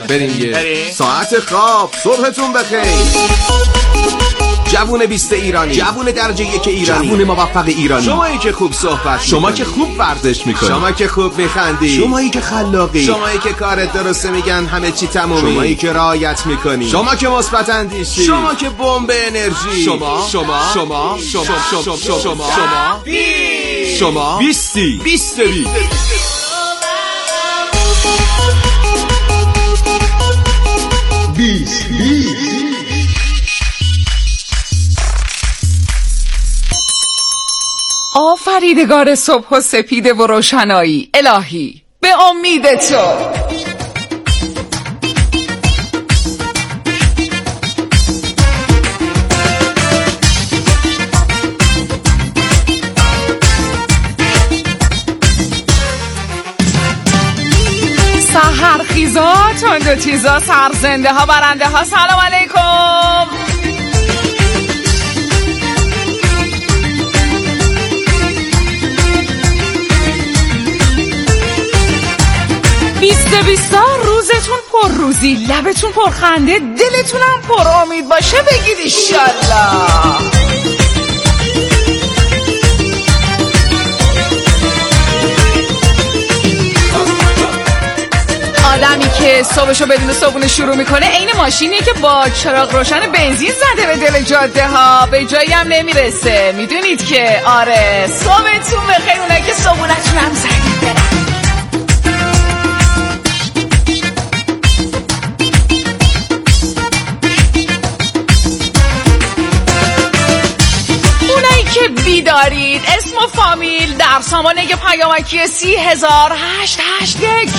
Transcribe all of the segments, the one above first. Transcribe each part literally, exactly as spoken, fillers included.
بریم یه ساعت خواب. صبحتون بخیر. جوون بیست ایرانی، جوون درجه یک ایرانی، جوون موفق ایرانی، شمایی که خوب صحبت، شما که خوب ورزش میکنی، شما که خوب میخندی، شمایی که خلاقی، شمایی که کارت درسته میگن همه چی تمومی، شمایی که رعایت میکنی، شما که مثبت اندیشی، شما که بمب انرژی، شما شما شما شما شما شما شما شما بیستی بیست بیست بیست بیست. آفریدگار صبح و سپیده و روشنایی، الهی به امید تو. سحرخیزا، تند و تیزا، سرزنده ها، برنده ها، سلام علیکم. بیست بیستا، روزتون پر روزی، لبتون پر خنده، دلتون هم پر امید باشه، بگید ایشالله. آدمی که صبحشو بدون صبحونه شروع میکنه عین ماشینیه که با چراغ روشن بنزین زده به دل جاده ها، به جایی هم نمیرسه. میدونید که آره، صبحتون بخیر اونایی که صبحونتون هم زدید برن. بیدارید، اسم و فامیل در سامانه پیامکی سی هزار هشت هشت یک.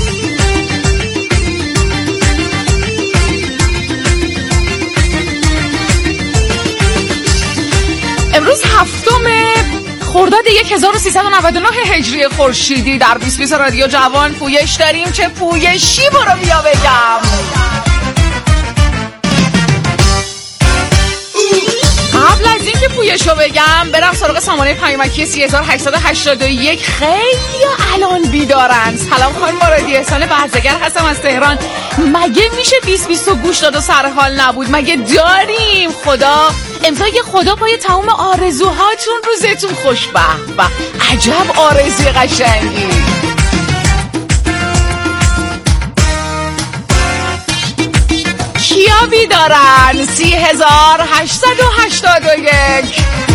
امروز هفتم خرداد هزار و سیصد و نود و نه هجری خورشیدی در بیست بیست رادیو جوان پویش داریم. چه پویشی برو بیا بگم. قبل از این که پویشو بگم برم سراغ سامانه پیامکی سی هزار هشتصد و هشتاد و یک. خیلی الان بیدارن. سلام خانم مرادی، احسان برزگر هستم از تهران. مگه میشه بیست بیست و گوش داد و سر حال نبود؟ مگه داریم؟ خدا امضای خدا پای تمام آرزوهاتون. روزتون خوش. به به، عجب آرزوی قشنگی. کیا بیدارن؟ سی هزار هشتصد و هشتاد و یک.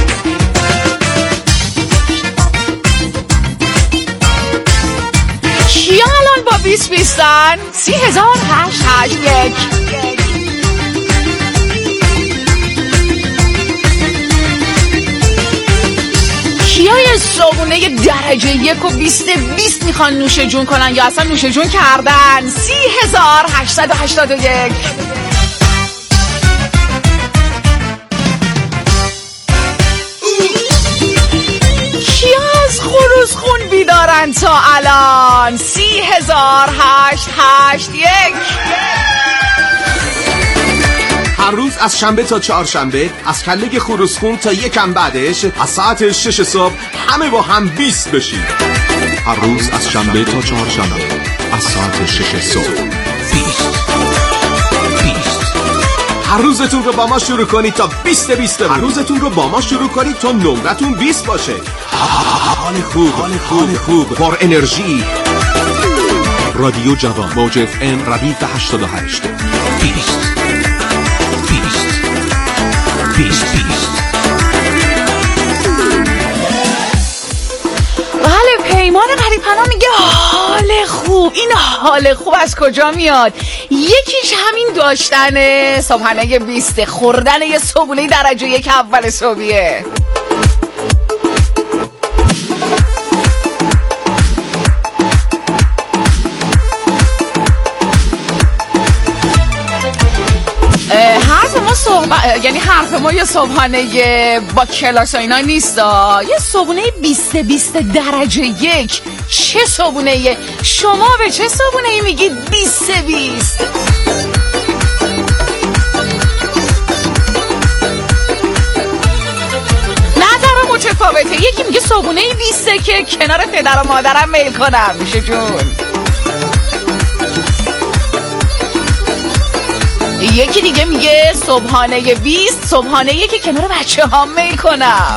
کیا الان با بیست بیستن؟ سی هزار هشت هشت یک. کیای صبحونه درجه یک و بیست بیست میخوان نوش جون کنن یا اصلا نوش جون کردن؟ سی هزار هشتصد و هشتاد و یک. کیا از خروس خون بیدارن تا الان؟ سی هزار هشت هشت یک. هر روز از شنبه تا چهارشنبه، از کله خروسخون تا یکم بعدش، از ساعت شش صبح همه با هم بیست بشید. هر روز از شنبه تا چهارشنبه از ساعت شش صبح بیست بیست. هر روزتون رو با ما شروع کنید تا بیست بیست. هر روزتون رو با ما شروع کنید تا نمرتون بیست باشه. حال خوب، حال خوب، خوب، پر انرژی. رادیو جوان، موج اف ام ردیف هشتاد و هشت. بیست بیست بیست. بله، پیمان غریب‌پناه میگه حال خوب. این حال خوب از کجا میاد؟ یکیش همین داشتن صبحانه بیست، خوردن یه صبحونه درجه یک اول صبحیه. صبح... یعنی حرف ما یه صبحانه با کلاس و اینا نیست. یه صبحونه بیست بیست درجه یک. چه صبحونه؟ شما به چه صبحونه میگید بیست بیست؟ نظرم متفاوته. یکی میگه صبحونه بیسته که کنار پدر و مادرم میل کنم. میشه جون یکی دیگه میگه صبحانه بیست، صبحانه یکی کنار بچه ها میکنم.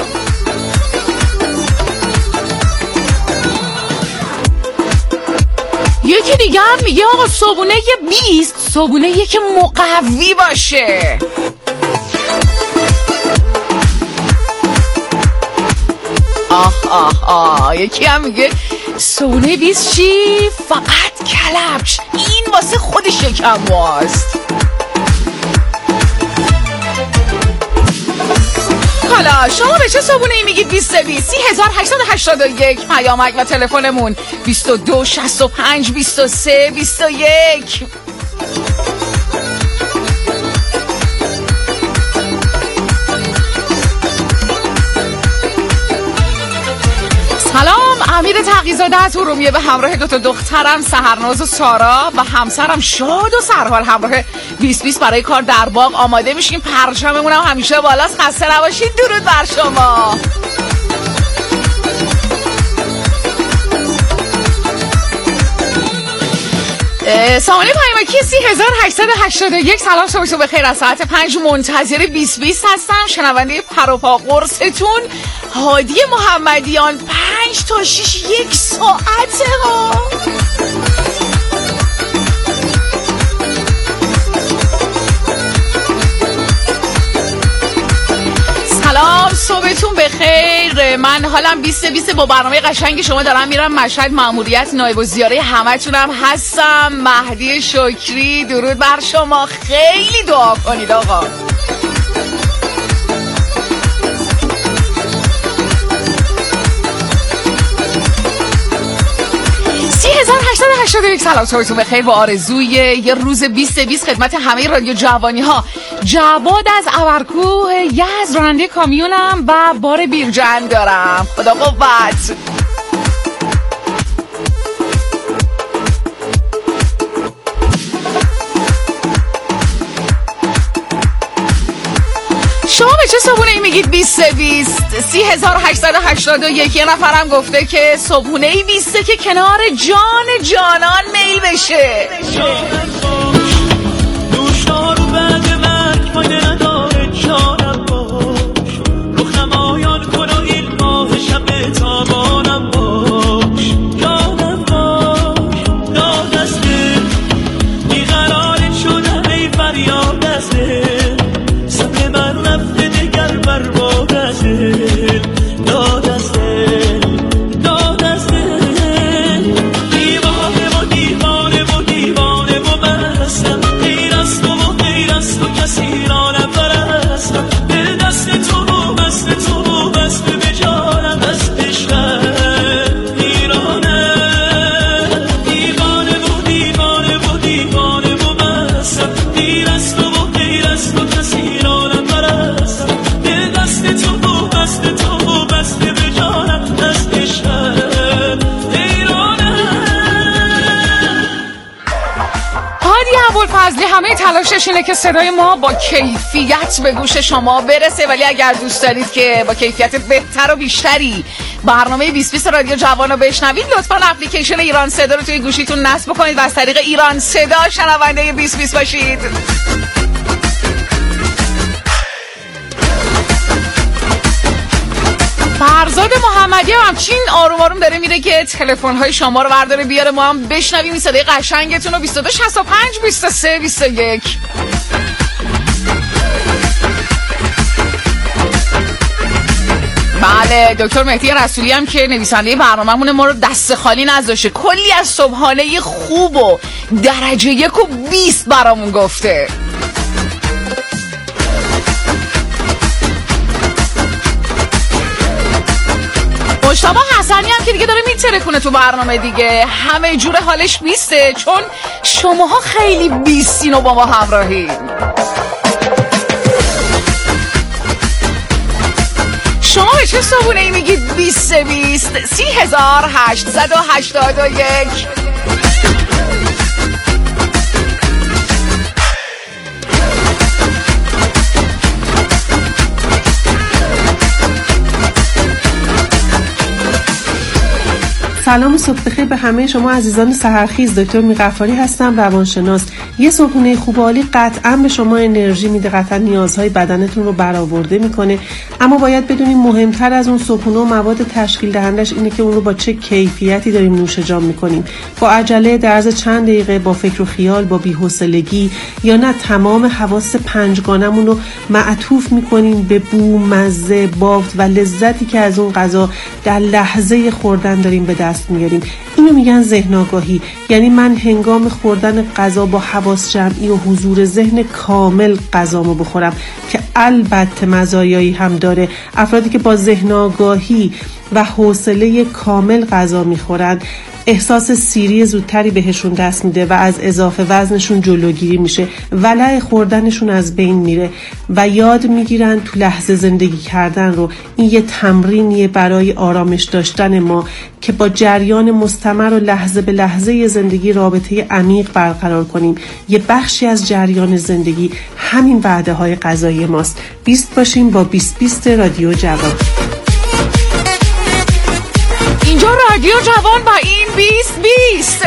یکی دیگه هم میگه آقا صبحونه بیست، صبحونه یکی مقوی باشه. آه آه آه یکی هم میگه صبحونه بیست چی؟ فقط کلبش، این واسه خود شکم واست. حالا شما به چه صبحونه ای میگید بیست بیست؟ سی هزار هشتصد و هشتاد و یک پیامک و تلفنمون بیست و دو شصت و پنج بیست و سه بیست و یک. سلام، امیر تقی‌زاده از ارومیه به همراه دوتا دخترم سحرناز و سارا و همسرم شاد و سرحال همراه بیست بیست برای کار در باغ آماده میشیم. پرچممون هم همیشه بالاست. خسته نباشید. درود بر شما. سامانه پیامکی سی هزار هشتصد و هشتاد و یک. سلام، صبح بخیر. از ساعت پنج منتظر بیست بیست هستم. شنونده پروپا قرصتون هادی محمدیان. پنج تا شیش یک ساعته ها. سلام، صبحتون بخیر. من حالم بیست بیست با برنامه قشنگ شما دارم میرم مشهد، ماموریت نایب الزیاره همتونم هستم. مهدی شکری، درود بر شما. خیلی دعا کنید آقا. سی هزار هشتصد و هشتاد و یک. سلام، صبحتون بخیر با آرزوی یه روز بیست بیست خدمت همه رادیو جوانی ها. جواد از اورکوه یزد، راننده کامیونم و بار بیرجند دارم. خدا قوت. شما به چه صبحونه ای میگید بیست بیست؟ سی هزار هشتصد و هشتاد و یک. یه نفرم گفته که صبحونه ای بیسته که کنار جان جانان میل بشه. فضلی همه تلاشش اینه که صدای ما با کیفیت به گوش شما برسه، ولی اگر دوست دارید که با کیفیت بهتر و بیشتری برنامه بیست بیست رادیو جوان رو بشنوید، لطفاً اپلیکیشن ایران صدا رو توی گوشیتون نصب کنید و از طریق ایران صدا شنونده بیست بیست باشید. فرزاد محمدی هم همچین آروم آروم داره میره که تلفن‌های شما رو برداره بیاره ما هم بشنویم این صدای قشنگتون رو. بیست و دو شصت و پنج بیست و سه بیست و یک. بله، دکتر مهدی رسولی هم که نویسنده برنامه‌مون ما رو دست خالی نذاشته، کلی از صبحانه خوب و درجه یک و بیست برامون گفته. مجتبی حسنی هم که دیگه داره میترکونه تو برنامه دیگه، همه جور حالش بیسته چون شماها خیلی بیستین و با ما همراهی. شما به چه صبحونه ای میگید بیست بیست؟ سی هزار هشتصد و هشتاد و یک. سلام صبح بخیر به همه شما عزیزان سحرخیز. دکتر میرغفاری هستم، روانشناس. یه صبحونه خوب و عالی قطعا به شما انرژی میده، قطعا نیازهای بدنتون رو برآورده میکنه، اما باید بدونیم مهمتر از اون صبحونه و مواد تشکیل دهندش اینه که اون رو با چه کیفیتی داریم نوش جان میکنیم. با عجله در عرض چند دقیقه، با فکر و خیال، با بی‌حوصلگی، یا نه تمام حواس پنجگانمون رو معطوف میکنیم به بو، مزه، بافت و لذتی که از اون غذا در لحظه خوردن داریم به دست میاریم. اینو میگن ذهن آگاهی. یعنی من هنگام خوردن غذا با حواس جمعی و حضور ذهن کامل غذامو بخورم که البته مزایایی هم داره. افرادی که با ذهن آگاهی و حوصله کامل غذا میخورن احساس سیری زودتری بهشون دست میده و از اضافه وزنشون جلوگیری میشه، ولع خوردنشون از بین میره و یاد میگیرن تو لحظه زندگی کردن رو. این یه تمرینیه برای آرامش داشتن ما که با جریان مستمر و لحظه به لحظه زندگی رابطه عمیق برقرار کنیم. یه بخشی از جریان زندگی همین وعده های غذایی ماست. بیست باشیم با بیست بیست رادیو جوان. اینجا رادیو جوان و این بیست بیست.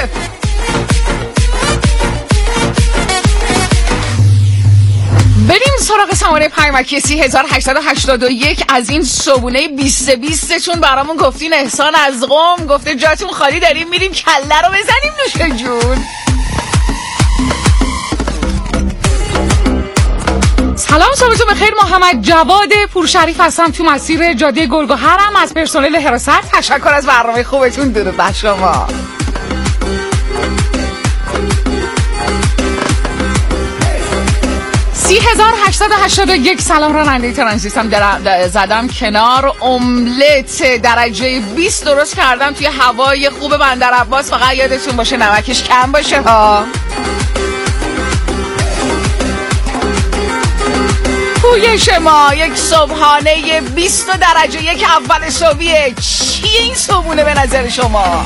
بریم سراغ سامانه پیامکی سی هزار هشتصد و هشتاد و یک. از این صبونه بیست بیست چون برامون گفتین. احسان از قم گفته جاتون خالی، داریم میریم کله رو بزنیم نوش جون. سلام صبحتون بخیر. محمد جواد پورشریف هستم تو مسیر جاده گلگهرم. از پرسنل حراست تشکر از برنامه خوبتون. درود بر شما. سی هزار هشتصد و هشتاد و یک. سلام راننده ترانزیتم. در زدم کنار املت درجه بیست درست کردم توی هوای خوب بندر عباس. فقط یادتون باشه نمکش کم باشه ها. پویش ما یک صبحانه بیست درجه یک اول صبحیه. چیه این صبحونه به نظر شما؟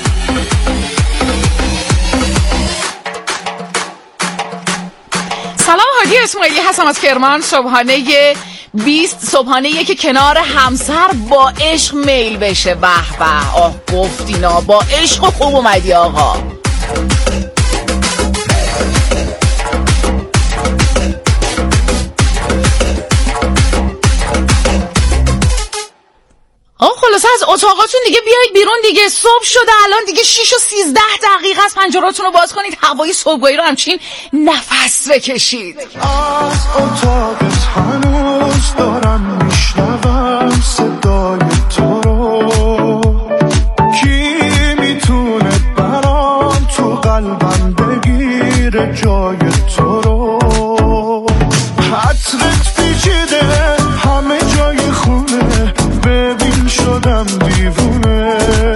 سلام، حاجی اسماعیلی هستم از کرمان. صبحانه بیست صبحانه که کنار همسر با عشق میل بشه. به به، آه گفتینا با عشق خوب اومدی آقا. آه خلاصه از اتاقاتون دیگه بیایید بیرون دیگه. صبح شده الان دیگه شش و سیزده دقیقه از پنجراتون رو باز کنید، هوای صبحگاهی رو همچین نفس بکشید. از اتاقت هنوز دارم میشنوم صدای تو رو. کی میتونه برام تو قلبم بگیره جای تو رو. حترت پیچیده همه جای خونه، ببین شدم دیوونه.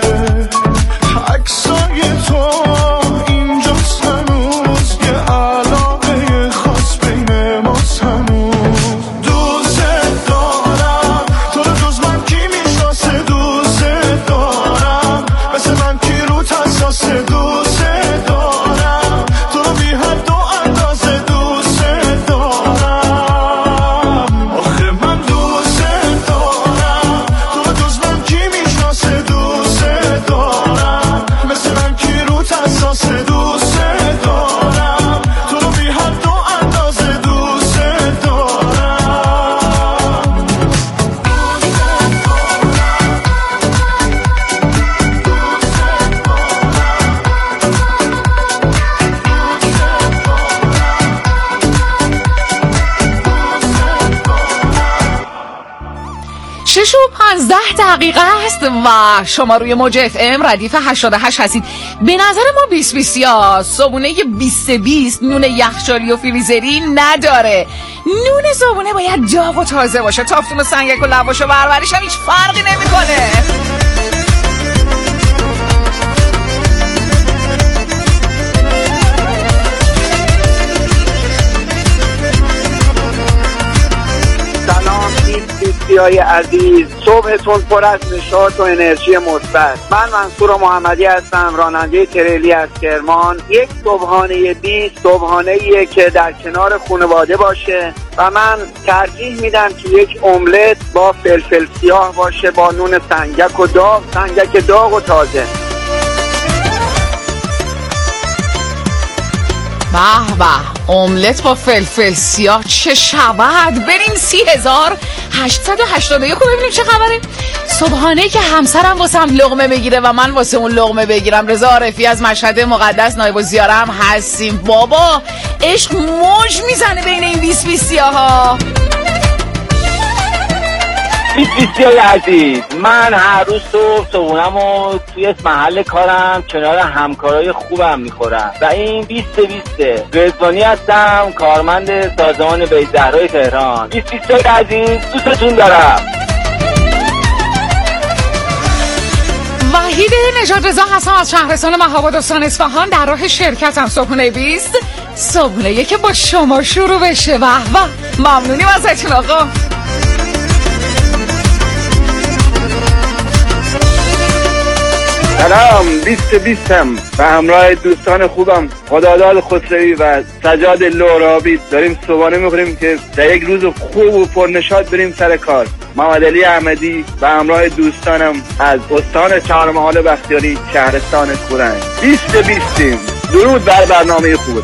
عکسای تو اینجاست هنوز، یه علاقه خاص بین ماست هنوز. دوست دارم تو رو، جز من کی میشناسه؟ دوست دارم مثل من کی رو حساسه؟ دوست دارم تو رو بی حد و اندازه. دوست دارم آخه من دوست دارم تو رو، جز من کی میشناسه؟ دوست دارم مثل من کی رو حساسه؟ دوست دارم تو رو بی حد و اندازه. دوست دارم. شش و پانزده دقیقه است و شما روی موج اف ام ردیف هشتاد و هشت هستید. به نظر ما بیست بیست یا صبحونه بیست بیست نون یخچالی و فریزری نداره. نون صبحونه باید داغ و تازه باشه. تافتون و سنگک و لواش و بربریش هم هیچ فرقی نمیکنه. دوستیای عزیز، صبحتون پر از نشاط و انرژی مثبت. من منصور محمدی هستم، راننده تریلی از کرمان. یک صبحانه بیست صبحانه‌ایه که در کنار خانواده باشه و من ترجیح میدم که یک املت با فلفل سیاه باشه با نون سنگک و داغ، سنگک داغ و تازه. به به، املت با فلفل سیاه چه شود؟ بریم سی هزار هشتصد و هشتاد و یک رو ببینیم چه خبره. صبحانه که همسرم واسم لقمه بگیره و من واسه اون لقمه بگیرم. رضا عارفی از مشهد مقدس نایب الزیاره هم هستیم. بابا عشق موج میزنه بین این بیست بیست سیاها. بیست بیستی عزیز، من هر روز صبح صبحونم و توی محل کارم کنار همکارای خوبم میخورم و این بیست بیسته. رضوانی هستم، کارمند سازمان بیت‌زهرای تهران. بیست بیستی عزیز، دوستتون دارم. وحید نژاد رضا هستم از شهرستان مهاباد استان اصفهان. در راه شرکتم صبحونه بیست، صبحونه که با شما شروع بشه. وح وح، ممنونیم ازتون آقا. سلام، بیست بیستم و همراه دوستان خوبم خداداد خسروی و سجاد لورابی داریم صبحانه میخوریم که در یک روز خوب و پرنشاط بریم سر کار. محمد علی احمدی و همراه دوستانم از استان چهارمحال بختیاری شهرستان کورنگ. بیست بیستیم. درود بر برنامه خوب.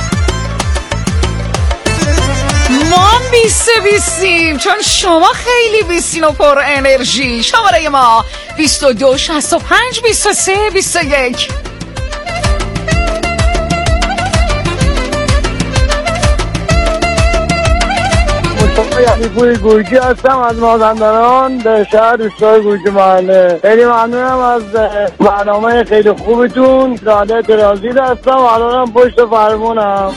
ما بیست بیستیم چون شما خیلی بیستین و پر انرژی. شماره ما بیست و دو شصت و پنج بیست و سه بیست و یک. مصطفی پوری گورجی هستم از مازندران به شهر روستای گورجی محله. خیلی ممنونم از برنامه خیلی خوبتون. سعادت رازی هستم، الانم پشت فرمونم.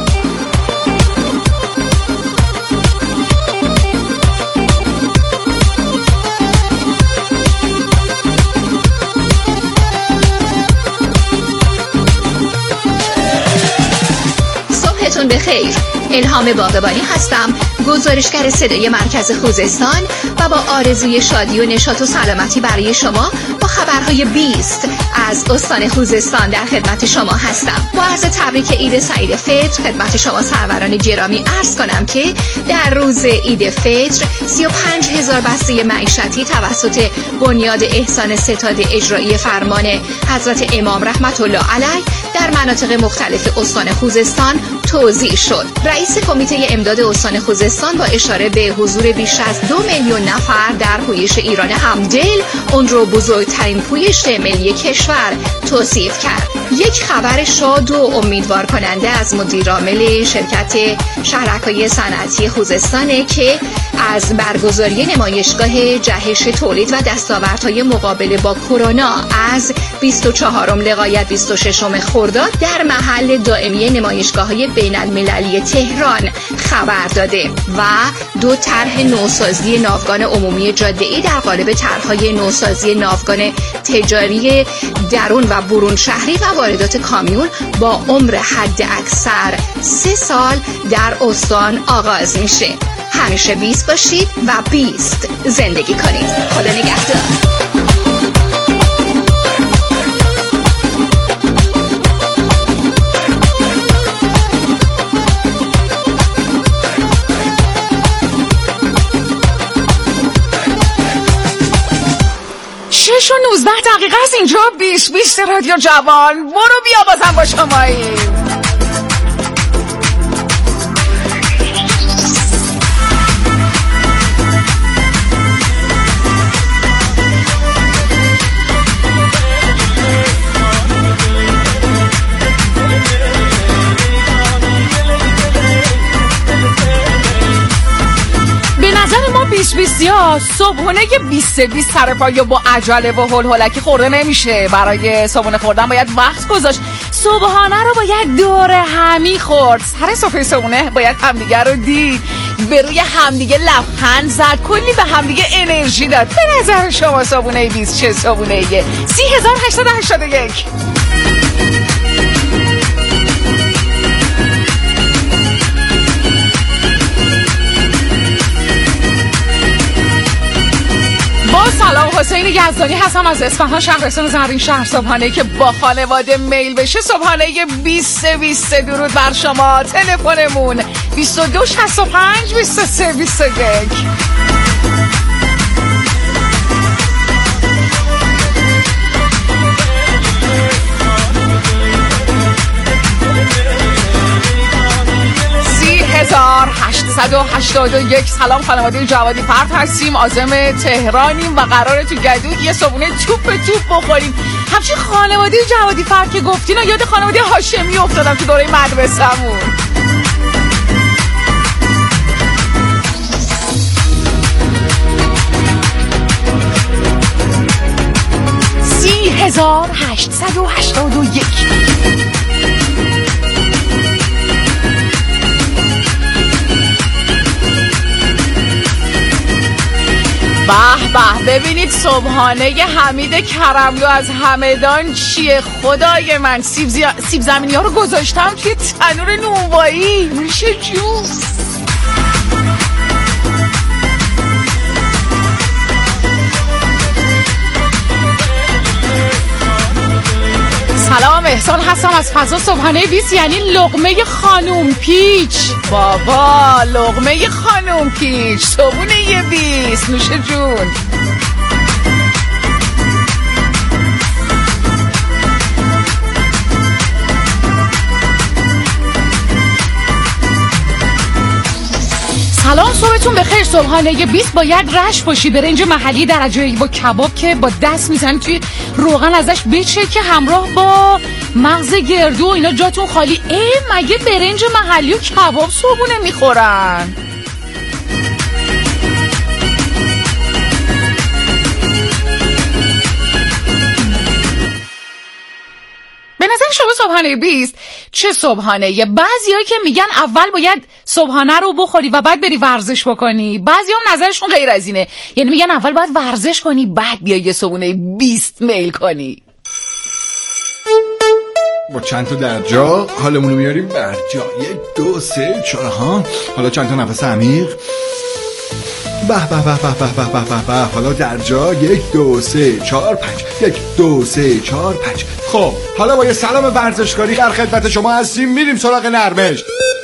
صبحتون بخیر. الهام باغبانی هستم، گزارشگر صدای مرکز خوزستان و با آرزوی شادی و نشاط و سلامتی برای شما با خبرهای بیست از استان خوزستان در خدمت شما هستم. با عرض تبریک عید سعید فطر خدمت شما سروران گرامی عرض کنم که در روز عید فطر سی و پنج هزار بسته معیشتی توسط بنیاد احسان ستاد اجرایی فرمان حضرت امام رحمت الله علیه در مناطق مختلف استان خوزستان توزیع شد. رئیس کمیته امداد استان خوزستان با اشاره به حضور بیش از دو میلیون نفر در پویش ایران همدل اون رو بزرگترین پویش ملی کشور توصیف کرد. یک خبر شاد و امیدوار کننده از مدیرعامل شرکت شهرک‌های صنعتی خوزستانه که از برگزاری نمایشگاه جهش تولید و دستاوردهای مقابله با کرونا از بیست و چهارم لغایت بیست و ششم خرداد در محل دائمی نمایشگاه‌های بین‌المللی تهران خبر داده و دو طرح نوسازی ناوگان عمومی جاده‌ای در قالب طرح‌های نوسازی ناوگان تجاری درون و برون شهری و واردات کامیون با عمر حد اکثر سه سال در استان آغاز میشه. همیشه بیست باشید و بیست زندگی کنید. خدا نگهدار. شش و نوزده دقیقه از اینجا بیست بیست رادیو جوان. برو بیا بازم با شماییم. بیست بیستی ها صبحونه که بیست بیست طرفا یا با عجله و هول هولکی خورده نمیشه. برای صبحونه خوردن باید وقت گذاشت. صبحانه رو باید دور همی خورد. سر صبح صبحونه باید همدیگه رو دید، به روی همدیگه لبخند زد، کلی به همدیگه انرژی داد. به نظر شما صبحونه بیست چه صبحونه ایه؟ سی هزار هشتصد و هشتاد و یک. سلام، حسین یزدانی هستم از اصفهان شهرستان زرین شهر. صبحانه که با خانواده میل بشه، صبحانه بیست بیست. درود بر شما. تلفنمون بیست و دو شصت و پنج بیست و سه بیست و یک. و هشتاد و یک. سلام، خانواده جوادی فرد هستیم، عازم تهرانیم و قراره تو گدود یه صبحونه توپ توپ بخوریم. همچین خانواده جوادی فرد که گفتین و یاد خانواده هاشمی افتادم تو دوره مدرسه‌مون. سی هزار هشتصد و هشتاد و یک. به به، ببینید صبحانه حمید کرملو از همدان چیه. خدای من سیب, زی... سیب زمینی ها رو گذاشتم توی تنور نونوایی، میشه جوس. سلام، احسان هستم از فضا صبحانه بیست، یعنی لقمه خانوم پیچ. بابا لقمه خانوم پیچ، صبحونه بیست، نوشه جون. سلام، صبحتون بخیر. صبحانه بیست باید رش باشی، برنج محلی درجه با کباب که با دست میزنی توی روغن ازش بچه که همراه با مغز گردو و اینا جاتون خالی. ای مگه برنج محلی و کباب صبحونه میخورن؟ به نظر شما صبحانه بیست چه صبحانه؟ یه بعضی ها که میگن اول باید صبحانه رو بخوری و بعد بری ورزش بکنی، بعضی هم نظرشون غیر از اینه، یعنی میگن اول باید ورزش کنی بعد بیا یه صبحانه بیست میل کنی. با چند تا در جا حالمونو میاریم بر جا. یک دو سه چهار ها. حالا چند تا نفس عمیق. به به به به به به به به. حالا در جا. یک دو سه چهار پنج. یک دو سه چهار پنج. خب حالا با یه سلام ورزشکاری در خدمت شما هستیم، میریم سراغ نرمش.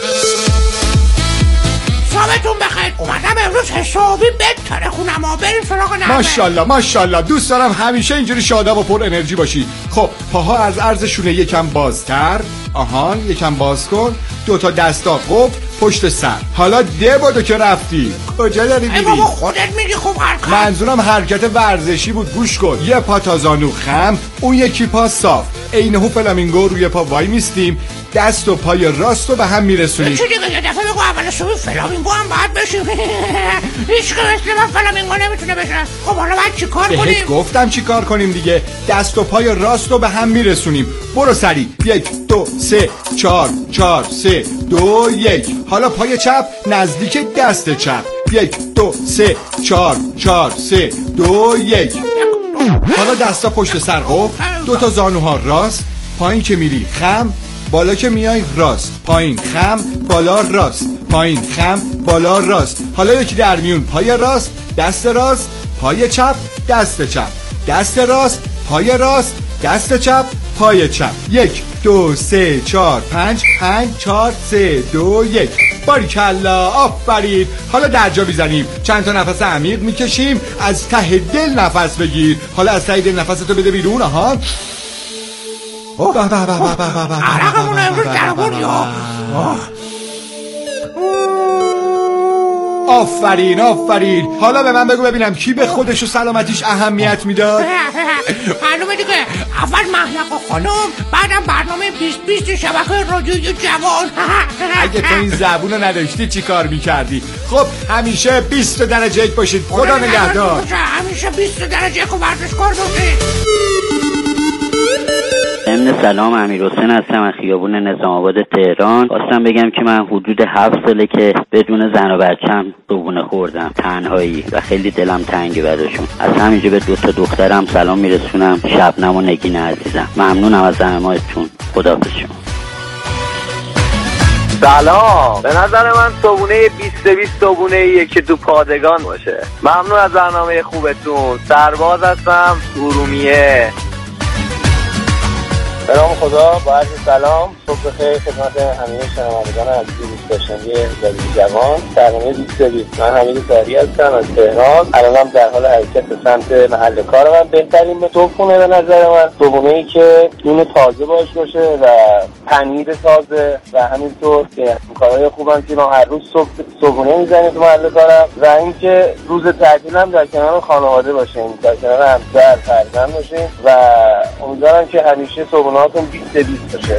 صبحتون بخیر. اومدم امروز حسابی بهتره خونم ها، بریم سراغ نرمش. ماشاءالله ماشاءالله، دوست دارم همیشه اینجوری شاداب و پر انرژی باشی. خب پاها از عرض شونه یکم بازتر، آهان یکم باز کن، دو تا دستا قفل پشت سر. حالا ده بادو که رفتی کجا داری میری؟ ای بابا خودت میگی خوب حرکت. منظورم حرکت ورزشی بود، گوش کن. یه پا تا زانو خم، اون یکی پا صاف، عینه‌هو فلامینگو روی پا وای میستیم، دست و پای راست رو به هم میرسونیم. چه دیگه یه دفعه بگو اول صبح فلامینگو هم باید بشیم. هیچ که مثل من فلامینگو نمیتونه بشه. خب حالا باید چی کار کنیم؟ بهت گفتم چی کار کنیم دیگه. دست و پای راست رو به هم میرسونیم. برو سریع. یک دو سه چهار چهار سه دو یک. حالا پای چپ نزدیک دست چپ. یک دو سه چهار چهار سه دو یک. حالا دستا پشت سر قفل، دو تا زانوها راست، پایین که میری خم، بالا که میای راست، پایین خم، بالا راست، پایین خم، بالا راست. حالا یکی در میون، پای راست، دست راست، پای چپ، دست چپ، دست راست، پای راست، دست چپ، پای چپ. یک دو سه چهار پنج پنج چهار سه دو یک. باریکلا، آفرین. حالا درجا میزنیم، چند تا نفس عمیق میکشیم، از ته دل نفس بگیر. حالا از ته دل نفستو بده بیرون. ها اوه به به به به به به. عرقمون امروز در بردی ها. آفرین آفرین. حالا به من بگو ببینم کی به خودش و سلامتیش اهمیت میداد؟ معلومه دیگه، اول محلق خانم، بعدم برنامه بیست بیست شبکه رادیوی جوان. اگه تو این زبونو نداشتی چی کار میکردی؟ خب همیشه بیست درجه یک باشید. خدا نگهدار. همیشه بیست درجه یک و ورزشکار باشید. ضمن سلام، امیرحسین هستم از خیابون نظام آباد تهران. خواستم بگم که من حدود هفت ساله که بدون زن و بچه‌م صبحونه خوردم تنهایی و خیلی دلم تنگه براشون. از همینجا به دو تا دخترم سلام میرسونم، شبنم و نگین عزیزم. ممنونم از زحماتتون. خداحافظ شما. سلام، به نظر من صبحونه بیست بیست صبحونه ایه که تو پادگان باشه. ممنون از برنامه خوبتون. سرباز هستم، ارومیه. به نام خدا، با عرض سلام، صبح بخیر خدمت همه شنوندگان عزیز داشتنی رادیو جوان. برنامه بیست بیست. من حمید طاهری هستم از تهران. الانم در حال حرکت به سمت محل کار من. بهترین صبحونه به نظر من صبحونه‌ای که نون تازه باش باشه و پنیر تازه و همینطور که کارهای خوبم که ما هر روز صبح صبحونه میزنیم تو محل کارم و اینکه روز تعطیلم در کنار خانواده باشیم، در کنار همسر فرزند باشیم و امیدوارم که همیشه صبحونه‌هاتون بیست بیست باشه.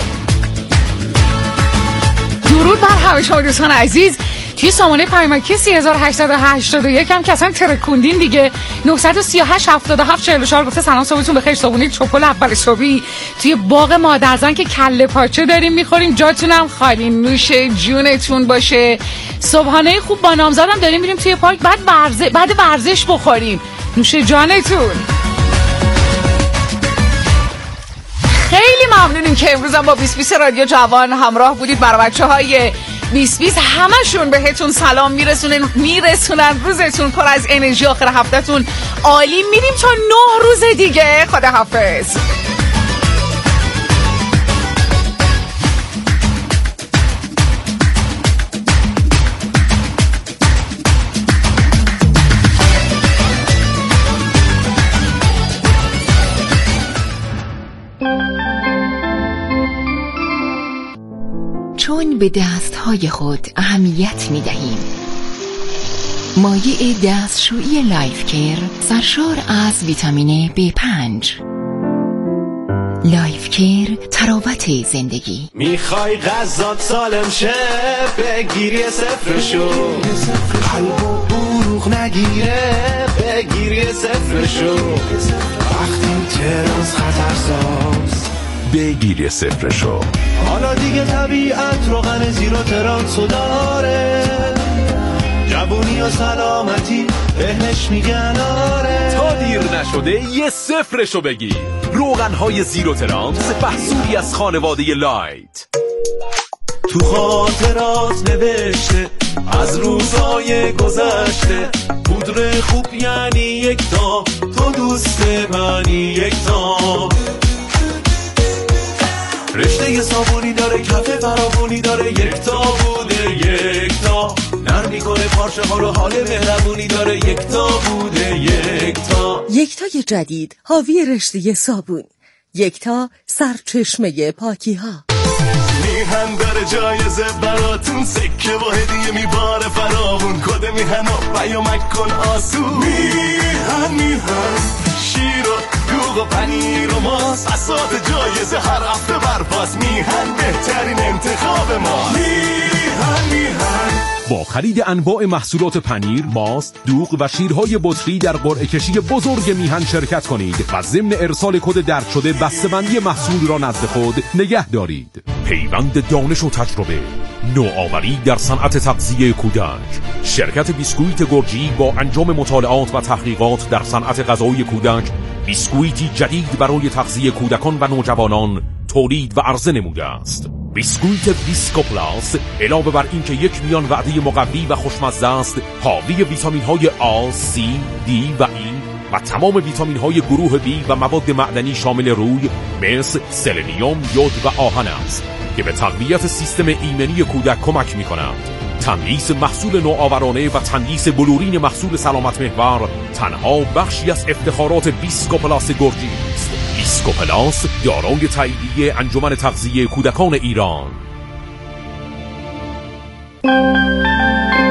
درود بر همه شما دوستان عزیز. توی سامانه پیامکی سه هزار و هشتصد و هشتاد و یک هم که اصلا ترکوندین دیگه. نه سه هشت هفتاد و هفت چهل و چهار گفته سلام صبحتون بخیر. صبحونه چوپل اول صبحی توی باغ مادرزن که کله پاچه داریم میخوریم، جاتونم خالی، نوش جونتون باشه. صبحانه خوب با نامزدم داریم میریم توی پارک، بعد ورزش بعد ورزش بخوریم، نوش جانتون. خیلی ممنونیم که امروز هم با بیست بیست رادیو جوان همراه بودید. برای بچه‌های بیست بیست همشون بهتون سلام میرسونن میرسونن روزتون پر از انرژی، آخر هفتهتون عالی. میریم تا نه روز دیگه. خداحافظ. چون به دستهای خود اهمیت می دهیم، مایع دستشویی لایف کیر سرشار از ویتامین بی پنج. لایف کیر، تراوت زندگی. میخوای غذات سالم شه، بگیری صفرشو، قلب و بروغ نگیره، بگیری صفرشو، وقتی تراس خطرساز بگیری صفرشو. حالا دیگه طبیعت روغن زیرو ترانسو داره، جوونی و سلامتی بهش میگن آره. تا دیر نشده یه صفرشو بگیر. روغن‌های زیرو ترانس، محصولی از خانواده لایت. تو خاطرات نوشته از روزای گذشته، پودر خوب یعنی یک تا، تو دوست منی یک تا. رشته یه صابونی داره، کف فراوونی داره، یک تا بوده یک تا، نرم میکنه پارچه ها رو، حال مهربونی داره، یک تا بوده یک تا. یک تای جدید حاوی رشته صابون، یک تا سرچشمه پاکی ها. میهن داره جایزه براتون، سکه و هدیه میباره فراوون، کد میهن و پیامک کن آسون. میهن میهن شیر و دوغ و پنیر و ماست، بساط جایزه هر هفته برپاس. میهن بهترین انتخاب ما. میهن میهن با خرید انواع محصولات پنیر، ماست، دوغ و شیرهای بطری در قرعه کشی بزرگ میهن شرکت کنید و ضمن ارسال کد درج شده بسته‌بندی محصول را نزد خود نگه دارید. پیوند دانش و تجربه، نوآوری در صنعت تغذیه کودک. شرکت بیسکویت گرجی با انجام مطالعات و تحقیقات در صنعت غذایی کودک، بیسکویتی جدید برای تغذیه کودکان و نوجوانان تولید و عرضه نموده است. بیسکویت بیسکو پلاس علاوه بر اینکه یک میان وعده مقوی و خوشمزه است، حاوی ویتامین های آ، سی، دی و ای و تمام ویتامین های گروه بی و مواد معدنی شامل روی، مس، سلنیوم، یود و آهن است که به تقویت سیستم ایمنی کودک کمک می کنند. تندیس محصول نوآورانه و تندیس بلورین محصول سلامت محور تنها بخشی از افتخارات بیسکو پلاس گرجی است. بیسکو پلاس دارای تاییدیه انجمن تغذیه کودکان ایران.